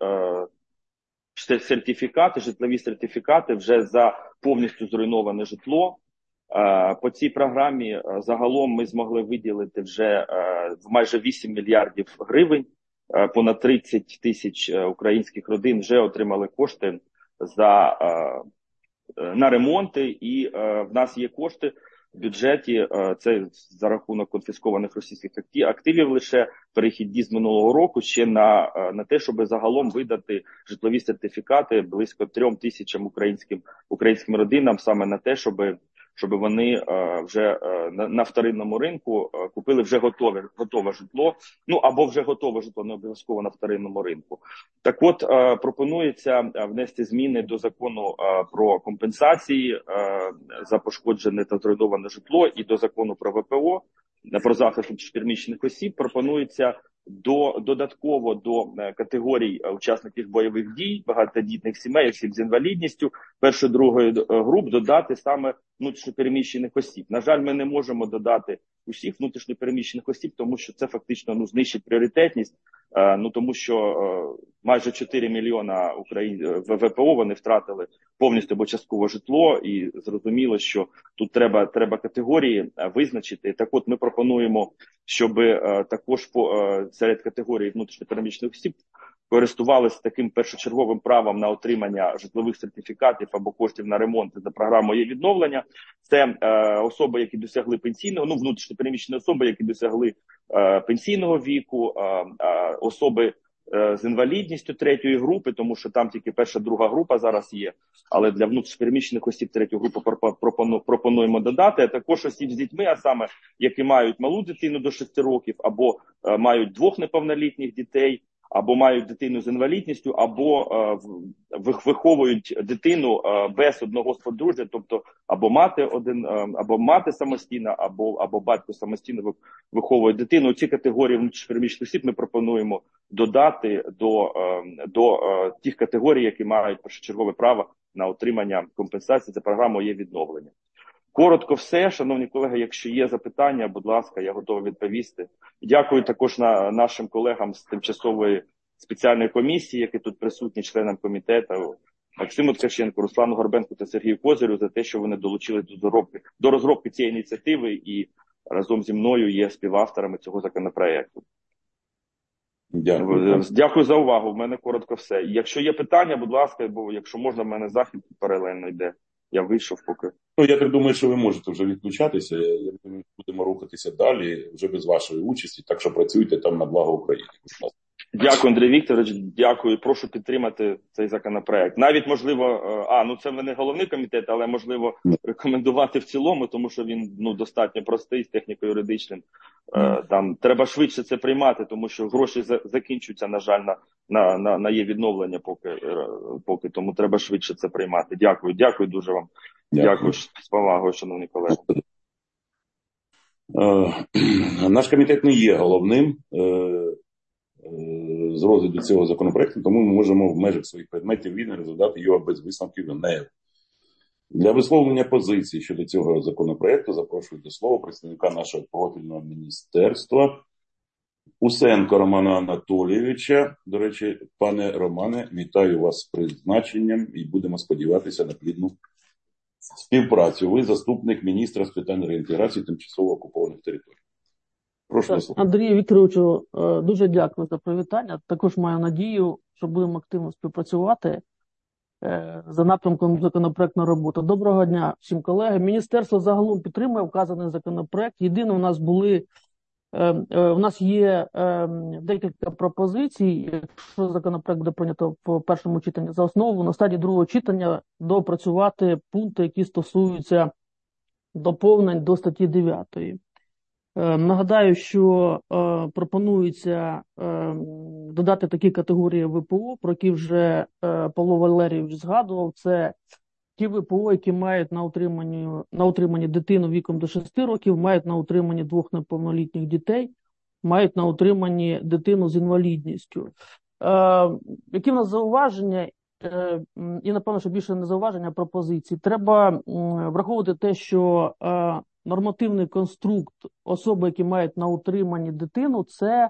S8: сертифікати, житлові сертифікати вже за повністю зруйноване житло. По цій програмі загалом ми змогли виділити вже майже 8 мільярдів гривень. Понад 30 тисяч українських родин вже отримали кошти на ремонти, і в нас є кошти бюджеті. Це за рахунок конфіскованих російських активів лише перехід дій з минулого року ще на те, щоб загалом видати житлові сертифікати близько 3 тисячам українським родинам, саме на те, щоб вони вже на вторинному ринку купили вже готове житло, ну або вже готове житло, не обов'язково на вторинному ринку. Так от, пропонується внести зміни до закону про компенсації за пошкоджене та зруйноване житло і до закону про ВПО, про захист внутрішньопереміщених осіб. Пропонується додатково до категорій учасників бойових дій, багатодітних сімей, осіб з інвалідністю, першої, другої груп додати саме внутрішньопереміщених осіб. На жаль, ми не можемо додати усіх внутрішньопереміщених осіб, тому що це фактично знищить пріоритетність, тому що майже 4 мільйона ВПО вони втратили повністю або частково житло, і зрозуміло, що тут треба категорії визначити. Так от ми пропонуємо, щоб також серед категорій внутрішньопереміщених осіб користувалися таким першочерговим правом на отримання житлових сертифікатів або коштів на ремонт за програмою відновлення. Це особи, які досягли пенсійного, внутрішньопереміщені особи, які досягли пенсійного віку, особи з інвалідністю 3-ї групи, тому що там тільки 1-2 група зараз є, але для внутрішньопереміщених осіб 3-ю групу пропонуємо додати, а також осіб з дітьми, а саме, які мають малу дитину до 6 років, або мають 2 неповнолітніх дітей, або мають дитину з інвалідністю, або виховують дитину без одного з подружжя, тобто або мати самостійно, або батько самостійно виховує дитину. Ці категорії внутрішньопереміщених осіб ми пропонуємо додати до тих категорій, які мають першочергове право на отримання компенсації за програмою «Є відновлення». Коротко все. Шановні колеги, якщо є запитання, будь ласка, я готовий відповісти. Дякую також нашим колегам з тимчасової спеціальної комісії, які тут присутні, членам комітету, Максиму Ткаченку, Руслану Горбенку та Сергію Козирю, за те, що вони долучили до розробки цієї ініціативи і разом зі мною є співавторами цього законопроекту. Дякую за увагу. В мене коротко все. Якщо є питання, будь ласка, бо якщо можна, в мене захід паралельно йде. Я вийшов поки.
S1: Я так думаю, що ви можете вже відключатися. Я думаю, будемо рухатися далі, вже без вашої участі, так що працюйте там на благо України.
S8: Дякую, Андрій Вікторович, дякую. Прошу підтримати цей законопроект. Навіть, можливо, це не головний комітет, але, можливо, рекомендувати в цілому, тому що він достатньо простий, з техніко-юридичним. Там треба швидше це приймати, тому що гроші закінчуються, на жаль, на є відновлення поки, тому треба швидше це приймати. Дякую дуже вам. Дякую з повагою, шановні колеги.
S1: Наш комітет не є головним з розгляду цього законопроекту, тому ми можемо в межах своїх предметів вільно розглядати його без висновків НЕВ. Для висловлення позиції щодо цього законопроекту запрошую до слова представника нашого профільного міністерства Усенко Романа Анатолійовича. До речі, пане Романе, вітаю вас з призначенням і будемо сподіватися на плідну співпрацю. Ви заступник міністра з питань реінтеграції тимчасово окупованих територій. Прошу вас.
S9: Андрію Вікторовичу, дуже дякую за привітання. Також маю надію, що будемо активно співпрацювати за напрямком законопроектної роботи. Доброго дня всім колегам. Міністерство загалом підтримує вказаний законопроект. Єдине, у нас є декілька пропозицій. Якщо законопроект буде прийнято в першому читанні за основу, на стадії другого читання доопрацювати пункти, які стосуються доповнень до статті 9. Нагадаю, що пропонується додати такі категорії ВПО, про які вже Павло Валерійович згадував. Це ті ВПО, які мають на утриманні дитину віком до 6 років, мають на утриманні 2 неповнолітніх дітей, мають на утриманні дитину з інвалідністю. Які в нас зауваження? І, напевно, що більше не зауваження, а пропозиції. Треба враховувати те, що нормативний конструкт особи, які мають на утриманні дитину, це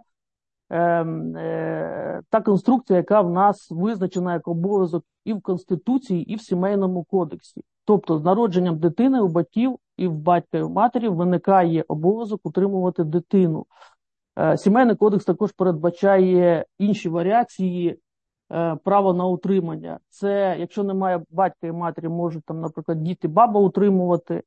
S9: та конструкція, яка в нас визначена як обов'язок і в Конституції, і в Сімейному кодексі. Тобто з народженням дитини у батьків і в батька, і в матері виникає обов'язок утримувати дитину. Сімейний кодекс також передбачає інші варіації права на утримання. Це, якщо немає батька і матері, можуть, наприклад, діти, баба утримувати.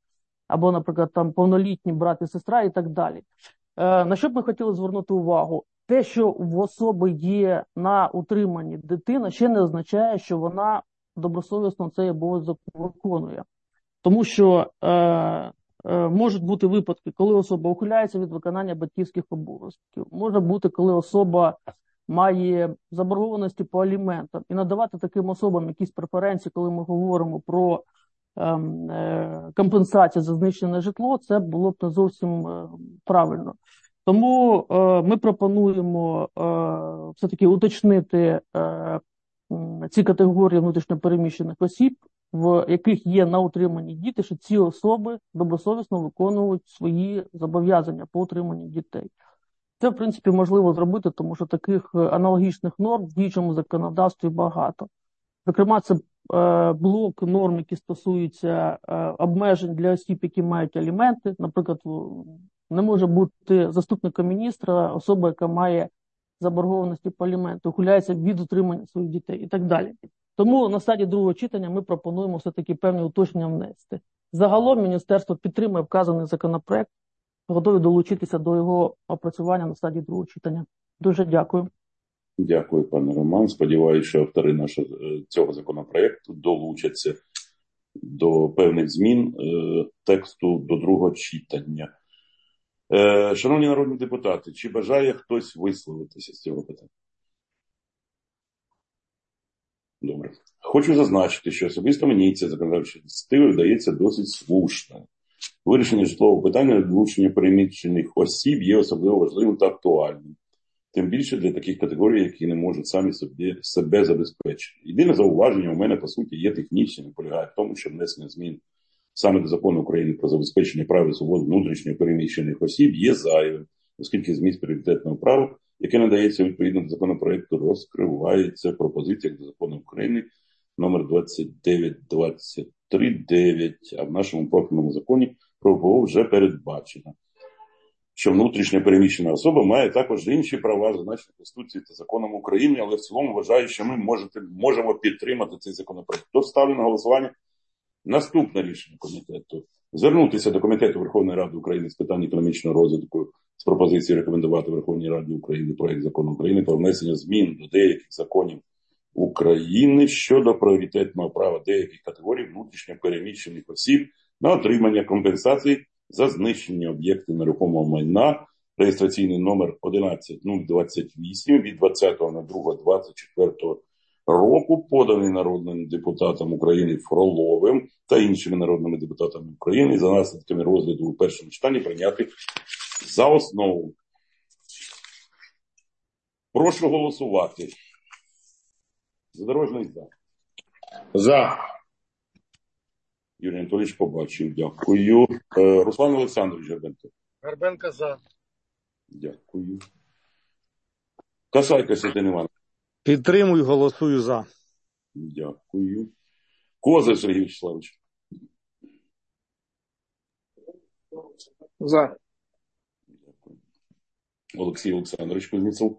S9: або, наприклад, там повнолітні брат і сестра і так далі. На що б ми хотіли звернути увагу? Те, що в особи є на утриманні дитина, ще не означає, що вона добросовісно цей обов'язок виконує. Тому що можуть бути випадки, коли особа ухиляється від виконання батьківських обов'язків. Може бути, коли особа має заборгованості по аліментам. І надавати таким особам якісь преференції, коли ми говоримо про компенсацію за знищене житло, це було б не зовсім правильно. Тому ми пропонуємо все-таки уточнити ці категорії внутрішньопереміщених осіб, в яких є на утриманні діти, що ці особи добросовісно виконують свої зобов'язання по утриманню дітей. Це, в принципі, можливо зробити, тому що таких аналогічних норм в діючому законодавстві багато. Зокрема, це блок норм, які стосуються обмежень для осіб, які мають аліменти. Наприклад, не може бути заступником міністра особа, яка має заборгованості по аліменту, ухиляється від утримання своїх дітей і так далі. Тому на стадії другого читання ми пропонуємо все-таки певні уточнення внести. Загалом міністерство підтримує вказаний законопроект, готові долучитися до його опрацювання на стадії другого читання. Дуже дякую.
S1: Дякую, пане Роман. Сподіваюся, що автори цього законопроекту долучаться до певних змін тексту до другого читання. Шановні народні депутати, чи бажає хтось висловитися з цього питання? Добре. Хочу зазначити, що особисто мені ця законодавча ініціатива вдається досить слушною. Вирішення житлового питання влучення переміщених осіб є особливо важливим та актуальним. Тим більше для таких категорій, які не можуть самі себе забезпечити. Єдине зауваження у мене, по суті, є технічним, полягає в тому, що внесення змін саме до Закону України про забезпечення прав і свобод внутрішньо переміщених осіб є зайвим, оскільки зміст пріоритетного права, яке надається відповідно до законопроекту, розкривається в пропозиціях до Закону України номер 29.23.9, а в нашому профільному законі про ВПО вже передбачено, що внутрішньо переміщена особа має також інші права, зазначені Конституцією та законом України, але в цілому вважаю, що ми можемо підтримати цей законопроект. Тож ставлю на голосування наступне рішення комітету. Звернутися до Комітету Верховної Ради України з питань економічного розвитку з пропозицією рекомендувати Верховній Раді України проект закону України про внесення змін до деяких законів України щодо пріоритетного права деяких категорій внутрішньо переміщених осіб на отримання компенсацій за знищення об'єктів нерухомого майна, реєстраційний номер 11028 від 20.02.24 року, поданий народним депутатом України Фроловим та іншими народними депутатами України, і за наслідками розгляду у першому читанні прийняти за основу. Прошу голосувати. Задорожний за.
S4: За.
S1: Юрій Анатолійович побачив. Дякую. Руслан Олександрович Горбенко.
S4: Горбенко за.
S1: Дякую. Касайка Святин Іванович.
S3: Підтримую, голосую за.
S1: Дякую. Козир Сергій Вячеславович.
S4: За.
S1: Дякую. Олексій Олександрович Кузнєцов.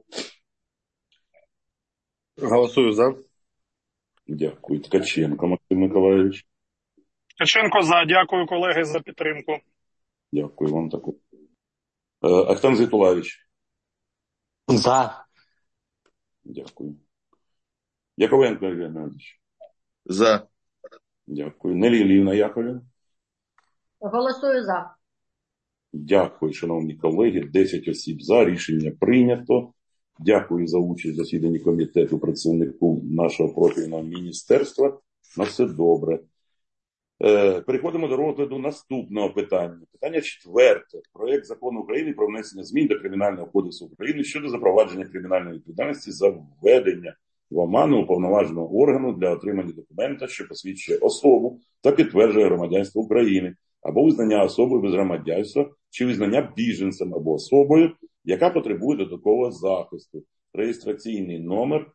S4: Голосую за.
S1: Дякую. Ткаченко Максим Миколайович.
S2: Ткаченко за. Дякую, колеги, за підтримку.
S1: Дякую вам також. Ахтан Зитулавич.
S5: За.
S1: Дякую. Яковенко Ігор Геннадійович.
S4: За.
S1: Дякую. Нелі Іллівна Яковлєва.
S7: Голосую за.
S1: Дякую, шановні колеги. 10 осіб за. Рішення прийнято. Дякую за участь в засіданні комітету представнику нашого профільного міністерства. На все добре. Переходимо до розгляду наступного питання. Питання 4. Проект закону України про внесення змін до Кримінального кодексу України щодо запровадження кримінальної відповідальності за введення в оману уповноваженого органу для отримання документа, що посвідчує особу та підтверджує громадянство України, або визнання особою без громадянства, чи визнання біженцем або особою, яка потребує додаткового захисту. Реєстраційний номер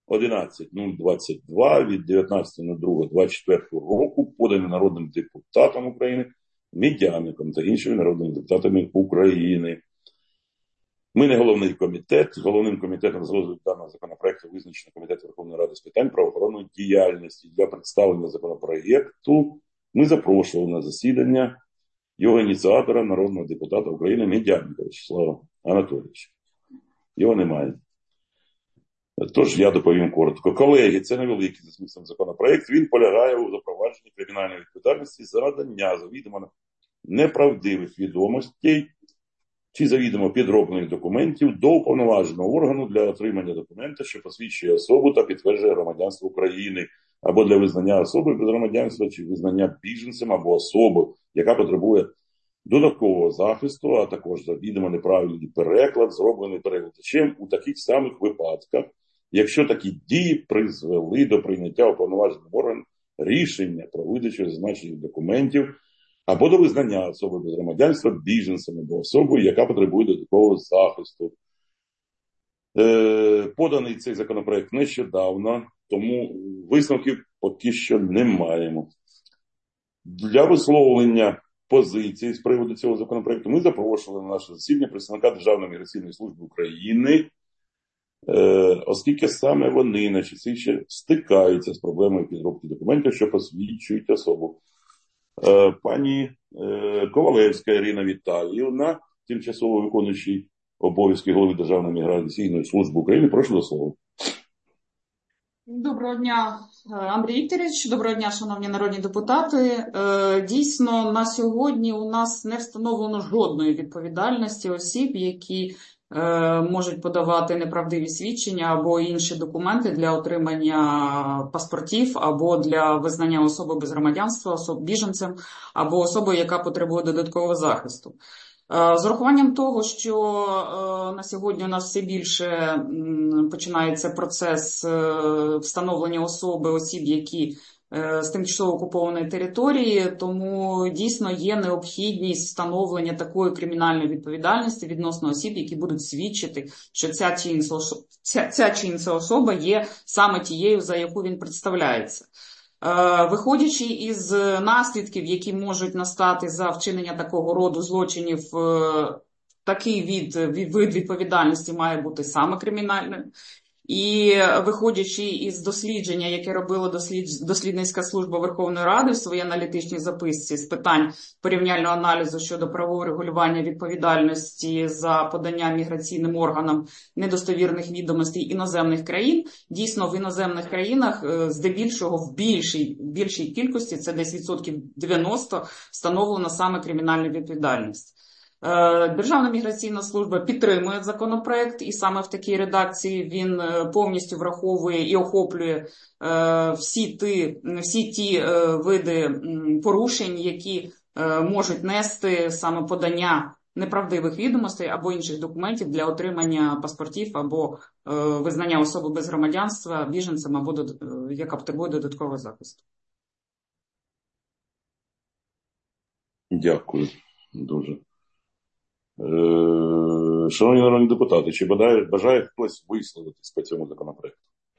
S1: 11022 від 19.02.24 року, поданий народним депутатом України, Медяником та іншими народними депутатами України. Ми не головний комітет. Головним комітетом з розгляду даного законопроекту визначено Комітет Верховної Ради з питань правоохоронної діяльності. Для представлення законопроекту ми запрошували на засідання його ініціатора, народного депутата України Медяника Вячеслава Анатолійовича. Його немає. Тож я доповім коротко. Колеги, це невеликий за змістом законопроект. Він полягає у запровадженні кримінальної відповідальності за надання завідомо неправдивих відомостей чи завідомо підроблених документів до уповноваженого органу для отримання документа, що посвідчує особу та підтверджує громадянство України, або для визнання особи без громадянства чи визнання біженцем або особи, яка потребує додаткового захисту, а також завідомо неправильний переклад, зроблений перекладачем у таких самих випадках, якщо такі дії призвели до прийняття уповноваженим органом рішення про видачу зазначених документів або до визнання особи без громадянства біженцем або особою, яка потребує додаткового захисту. Поданий цей законопроект нещодавно, тому висновків поки що не маємо. Для висловлення позиції з приводу цього законопроекту ми запрошували на наше засідання представника Державної міграційної служби України, оскільки саме вони найчастіше стикаються з проблемою підробки документів, що посвідчують особу. Пані Ковалевська Ірина Віталіївна, тимчасово виконуючий обов'язки голови Державної міграційної служби України, прошу до слова.
S10: Доброго дня, Андрій Вікторович. Доброго дня, шановні народні депутати. Дійсно, на сьогодні у нас не встановлено жодної відповідальності осіб, які можуть подавати неправдиві свідчення або інші документи для отримання паспортів, або для визнання особи без громадянства, біженцем, або особи, яка потребує додаткового захисту. З урахуванням того, що на сьогодні у нас все більше починається процес встановлення осіб, які з тимчасово окупованої території, тому дійсно є необхідність встановлення такої кримінальної відповідальності відносно осіб, які будуть свідчити, що ця чи інша особа є саме тією, за яку він представляється. Виходячи із наслідків, які можуть настати за вчинення такого роду злочинів, такий вид відповідальності має бути саме кримінальним. І виходячи із дослідження, яке робила дослідницька служба Верховної Ради в своїй аналітичній записці з питань порівняльного аналізу щодо правового регулювання відповідальності за подання міграційним органам недостовірних відомостей іноземних країн, дійсно в іноземних країнах здебільшого в більшій кількості, це десь 90%, встановлена саме кримінальна відповідальність. Державна міграційна служба підтримує законопроект, і саме в такій редакції він повністю враховує і охоплює всі ті види порушень, які можуть нести саме подання неправдивих відомостей або інших документів для отримання паспортів або визнання особи без громадянства біженцем або яка потребує додаткового захисту.
S1: Дякую дуже. Шановні народні депутати, чи бажає хтось висловитись по цьому законопроекту?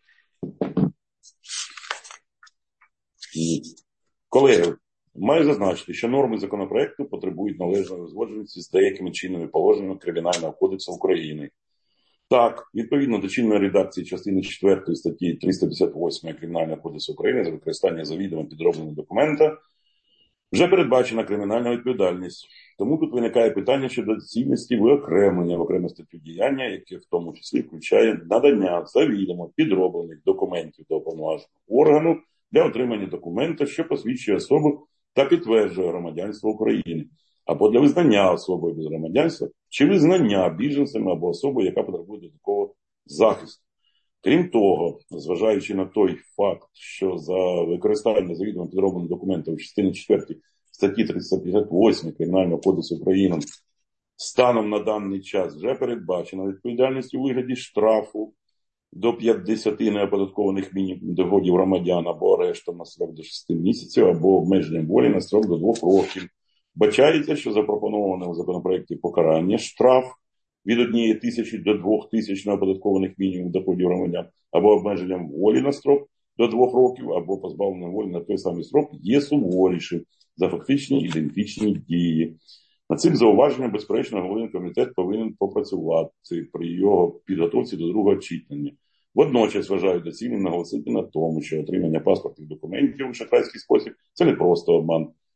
S1: Колеги, маю зазначити, що норми законопроекту потребують належної узгодженості з деякими чинними положеннями Кримінального кодексу України. Так, відповідно до чинної редакції частини 4 статті 358 Кримінального кодексу України за використання завідомо підробленого документа вже передбачена кримінальна відповідальність. Тому тут виникає питання щодо доцільності виокремлення в окрему статтю діяння, яке в тому числі включає надання завідомо підроблених документів до уповноваженого органу для отримання документа, що посвідчує особу та підтверджує громадянство України, або для визнання особою без громадянства, чи визнання біженцем або особою, яка потребує додаткового захисту. Крім того, зважаючи на той факт, що за використання завідомо підроблених документів у частині 4 статті 358 Кримінального кодексу України станом на даний час вже передбачена відповідальність у вигляді штрафу до 50 неоподаткованих мінімумів доходів громадян або арештом на строк до 6 місяців, або обмеженням волі на строк до 2 років. Бачається, що запропоноване у законопроекті покарання штраф від 1 тисячі до 2 тисяч неоподаткованих мінімумів доходів громадян або обмеженням волі на строк до 2 років, або позбавленням волі на той самий строк є суворішим за фактичні ідентичні дії. Над цим зауваженням, безперечно, головний комітет повинен попрацювати при його підготовці до другого читання. Водночас вважаю доцільним наголосити на тому, що отримання паспортних документів у шахрайський спосіб – це не просто обман,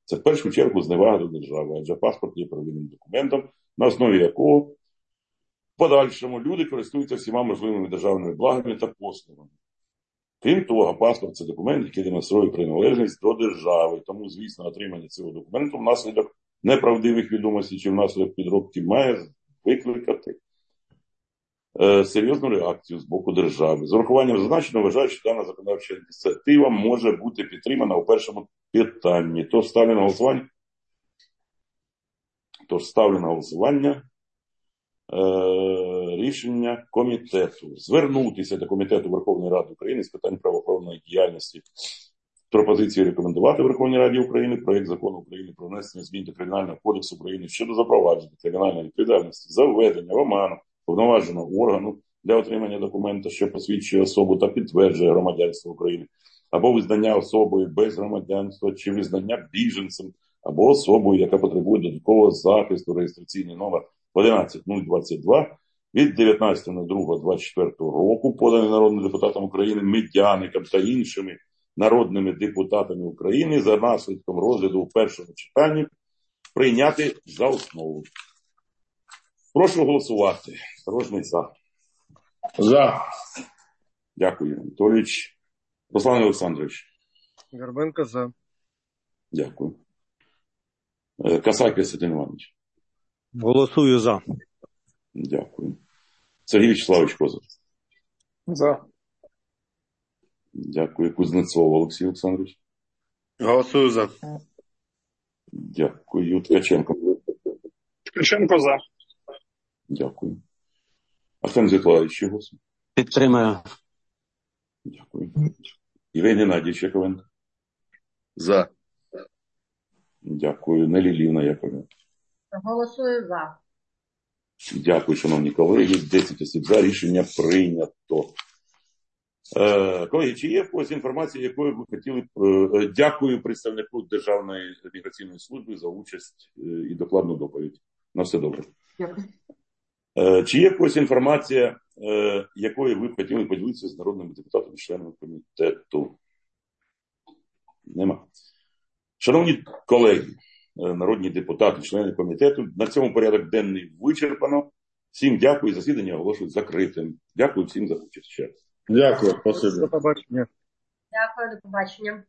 S1: Це в першу чергу зневага до держави, адже паспорт є первинним документом, на основі якого в подальшому люди користуються всіма можливими державними благами та послугами. Крім того, паспорт – це документ, який демонструє приналежність до держави. Тому, звісно, отримання цього документу внаслідок неправдивих відомостей чи внаслідок підробки має викликати серйозну реакцію з боку держави. З урахуванням зазначеного вважаю, що дана законодавча ініціатива може бути підтримана у першому питанні. Тож ставлю на голосування рішення комітету. Звернутися до Комітету Верховної Ради України з питань правоохоронної діяльності з пропозицією рекомендувати Верховній Раді України проєкт закону України про внесення змін до Кримінального кодексу України щодо запровадження кримінальної відповідальності за введення в оману повноваженого органу для отримання документа, що посвідчує особу та підтверджує громадянство України, або визнання особою без громадянства, чи визнання біженцем, або особою, яка потребує додаткового захисту, реєстраційний номер 11022 від 19.02.24 року, поданий народним депутатом України Медяником та іншими народними депутатами України за наслідком розгляду у першому читанні прийняти за основу. Прошу голосувати. Дорожний за.
S4: За.
S1: Дякую, Анатолійович. Руслан Олександрович.
S4: Горбенко за.
S1: Дякую. Касай Костянтин Іванович.
S3: Голосую за.
S1: Дякую. Сергій Вячеславович Козир.
S2: За.
S1: Дякую. Кузнецов Олексій Олександрович.
S4: Голосую за.
S1: Дякую. Ткаченко.
S2: Ткаченко за.
S1: Дякую. Артем Світлович, ще голосує.
S5: Підтримую.
S1: Дякую. Євгеній Геннадійович Яковенко.
S4: За.
S1: Дякую. Нелі Лівна Яковенко.
S7: Голосую за.
S1: Дякую, шановні колеги. 10 осіб за. Рішення прийнято. Колеги, чи є в когось інформація, якою б ви хотіли... Дякую представнику Державної міграційної служби за участь і докладну доповідь. На все добре.
S10: Дякую.
S1: Чи є в когось інформація, якою ви б хотіли поділитися з народними депутатами, членами комітету? Нема. Шановні колеги, народні депутати, члени комітету, на цьому порядок денний вичерпано. Всім дякую, засідання оголошую закритим. Дякую всім за участь ще раз.
S4: Дякую. Спасибо.
S7: Дякую, до побачення.